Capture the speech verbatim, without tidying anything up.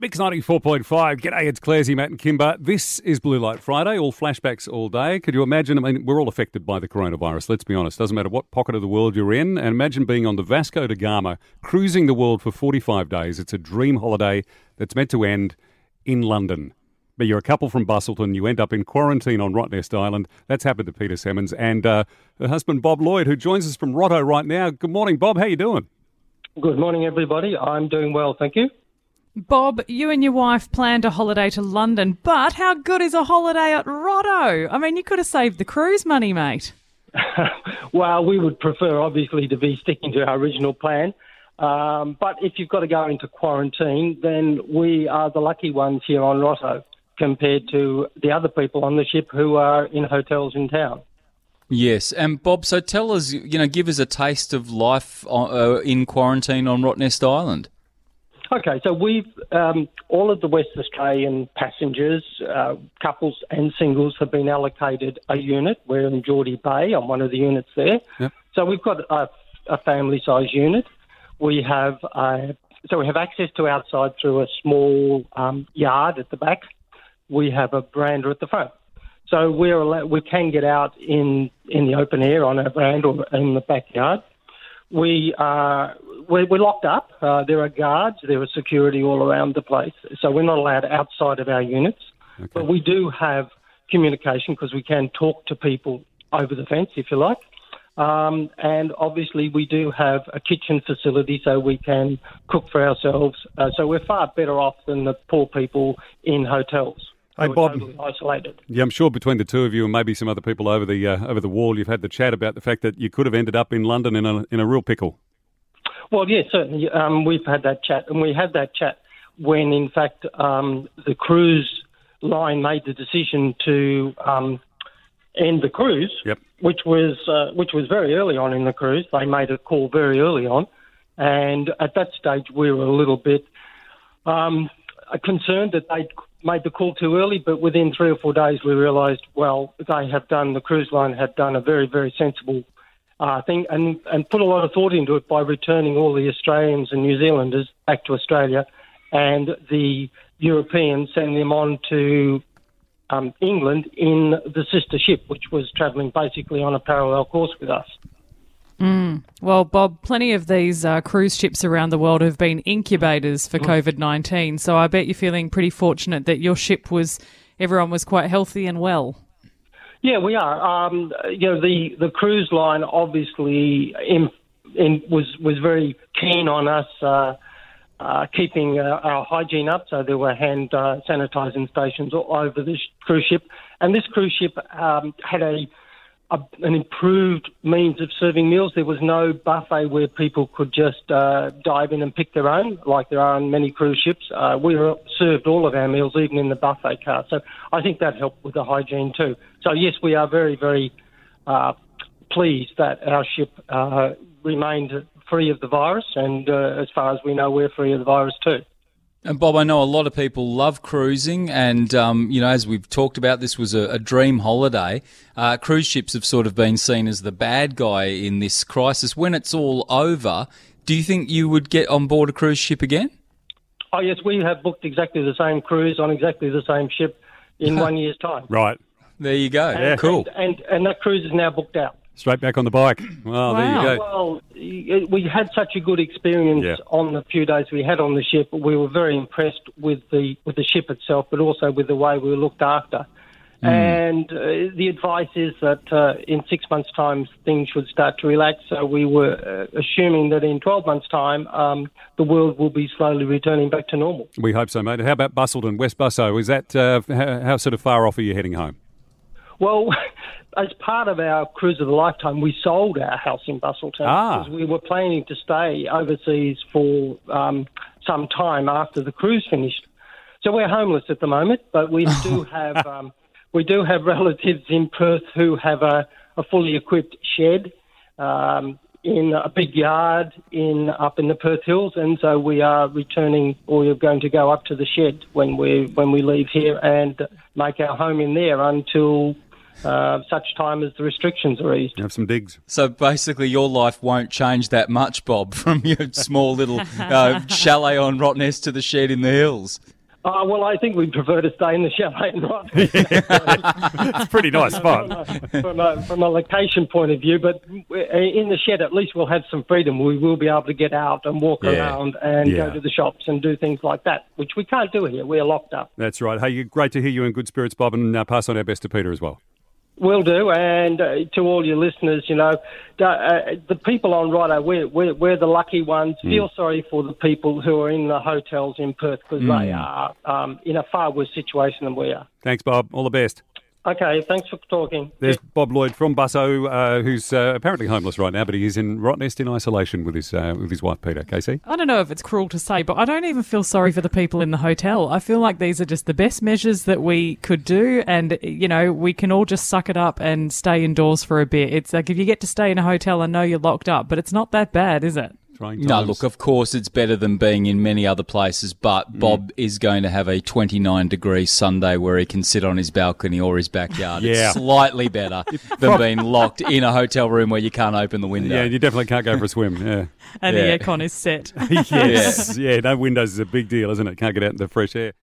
Mix ninety-four point five. G'day, it's Clarsey, Matt and Kimber. This is Blue Light Friday, all flashbacks all day. Could you imagine? I mean, we're all affected by the coronavirus, let's be honest. Doesn't matter what pocket of the world you're in. And imagine being on the Vasco da Gama, cruising the world for forty-five days. It's a dream holiday that's meant to end in London. But you're a couple from Bustleton, you end up in quarantine on Rottnest Island. That's happened to Peter Simmons and uh, her husband, Bob Lloyd, who joins us from Rotto right now. Good morning, Bob. How you doing? Good morning, everybody. I'm doing well, thank you. Bob, you and your wife planned a holiday to London, but how good is a holiday at Rotto? I mean, you could have saved the cruise money, mate. Well, we would prefer, obviously, to be sticking to our original plan. Um, but if you've got to go into quarantine, then we are the lucky ones here on Rotto compared to the other people on the ship who are in hotels in town. Yes, and Bob, so tell us, you know, give us a taste of life uh, in quarantine on Rottnest Island. Okay, so we've, um, all of the West Australian passengers, uh, couples and singles have been allocated a unit. We're in Geordie Bay on one of the units there. Yep. So we've got a, a family-size unit. We have, uh, so we have access to outside through a small um, yard at the back. We have a veranda at the front. So we're allowed, we can get out in, in the open air on our veranda or in the backyard. We are we're, we're locked up. Uh, there are guards, there are security all around the place. So we're not allowed outside of our units. Okay. But we do have communication because we can talk to people over the fence, if you like. Um, and obviously we do have a kitchen facility so we can cook for ourselves. Uh, so we're far better off than the poor people in hotels. Hey, We're Bob. totally isolated. Yeah, I'm sure between the two of you and maybe some other people over the uh, over the wall, you've had the chat about the fact that you could have ended up in London in a in a real pickle. Well, yes, certainly. Um, we've had that chat, and we had that chat when, in fact, um, the cruise line made the decision to um, end the cruise, yep. which was uh, which was very early on in the cruise. They made a call very early on, and at that stage we were a little bit um, concerned that they'd made the call too early, but within three or four days we realised, well, they have done, the cruise line had done a very, very sensible uh, thing and, and put a lot of thought into it by returning all the Australians and New Zealanders back to Australia and the Europeans sending them on to um, England in the sister ship, which was travelling basically on a parallel course with us. Mm. Well, Bob, plenty of these uh, cruise ships around the world have been incubators for COVID nineteen, so I bet you're feeling pretty fortunate that your ship was, everyone was quite healthy and well. Yeah, we are. Um, you know, the, the cruise line obviously in, in, was was very keen on us uh, uh, keeping uh, our hygiene up, so there were hand uh, sanitising stations all over this cruise ship, and this cruise ship um, had a A, an improved means of serving meals. There was no buffet where people could just uh, dive in and pick their own, like there are on many cruise ships. Uh, we were served all of our meals, even in the buffet car. So I think that helped with the hygiene too. So yes, we are very, very uh, pleased that our ship uh, remained free of the virus, and uh, as far as we know, we're free of the virus too. And Bob, I know a lot of people love cruising, and um, you know, as we've talked about, this was a, a dream holiday. Uh, cruise ships have sort of been seen as the bad guy in this crisis. When it's all over, do you think you would get on board a cruise ship again? Oh yes, we have booked exactly the same cruise on exactly the same ship in one year's time. Right. There you go. And, Yeah, cool. And, and, and that cruise is now booked out. Straight back on the bike. Well, Wow. there you go. Well, y- we had such a good experience Yeah. on the few days we had on the ship. We were very impressed with the with the ship itself, but also with the way we were looked after. Mm. And uh, the advice is that uh, in six months' time, things should start to relax. So we were uh, assuming that in twelve months' time, um, the world will be slowly returning back to normal. We hope so, mate. How about Bustleton, West Busso? Is that uh, how, how sort of far off are you heading home? Well, as part of our cruise of a lifetime, we sold our house in Bustleton Ah. because we were planning to stay overseas for um, some time after the cruise finished. So we're homeless at the moment, but we do have um, we do have relatives in Perth who have a, a fully equipped shed um, in a big yard in up in the Perth Hills, and so we are returning, or we're going to go up to the shed when we when we leave here and make our home in there until uh, such time as the restrictions are eased. Have some digs. So basically, your life won't change that much, Bob, from your small little uh, chalet on Rottnest to the shed in the hills. Uh, well, I think we'd prefer to stay in the chalet and not It's a pretty nice spot. from, a, from a location point of view. But in the shed, at least we'll have some freedom. We will be able to get out and walk Yeah. around and Yeah. go to the shops and do things like that, which we can't do here. We're locked up. That's right. Hey, great to hear you in good spirits, Bob, and uh, pass on our best to Peter as well. Will do, and uh, to all your listeners, you know, the, uh, the people on Righto, we're, we're, we're the lucky ones. Mm. Feel sorry for the people who are in the hotels in Perth because Mm. they are um, in a far worse situation than we are. Thanks, Bob. All the best. Okay, thanks for talking. There's Bob Lloyd from Busso, uh, who's uh, apparently homeless right now, but he is in Rottnest in isolation with his uh, with his wife, Peter. Casey? I don't know if it's cruel to say, but I don't even feel sorry for the people in the hotel. I feel like these are just the best measures that we could do, and, you know, we can all just suck it up and stay indoors for a bit. It's like if you get to stay in a hotel, I know you're locked up, but it's not that bad, is it? No, look, of course it's better than being in many other places, but Bob mm. is going to have a twenty-nine degree Sunday where he can sit on his balcony or his backyard. Yeah. It's slightly better than being locked in a hotel room where you can't open the window. Yeah, you definitely can't go for a swim. Yeah. And yeah. the aircon is set. Yes. Yeah, no windows is a big deal, isn't it? Can't get out in the fresh air.